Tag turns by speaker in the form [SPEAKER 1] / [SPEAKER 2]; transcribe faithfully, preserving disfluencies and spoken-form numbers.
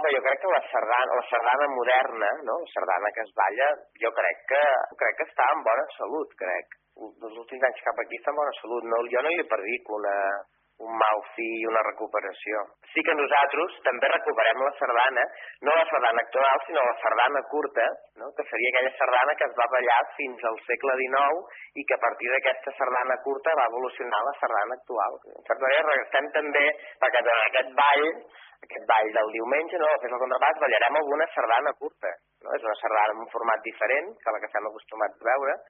[SPEAKER 1] home, jo crec que la sardana, la sardana moderna, no? La sardana que es balla, jo crec que crec que està en bona salut, crec. Els últims anys cap aquí està en bona salut. No, jo no li perdic una, un mal fi i una recuperació. Sí que nosaltres també recuperem la sardana, no la sardana actual, sinó la sardana curta, no? Que seria aquella sardana que es va ballar fins al segle dinou i que a partir d'aquesta sardana curta va evolucionar la sardana actual. En certa manera, regressem també, perquè en aquest ball, aquest ball del diumenge, no? Després del contrapàs, ballarem alguna sardana curta. No? És una sardana amb un format diferent que la que estem acostumats a veure,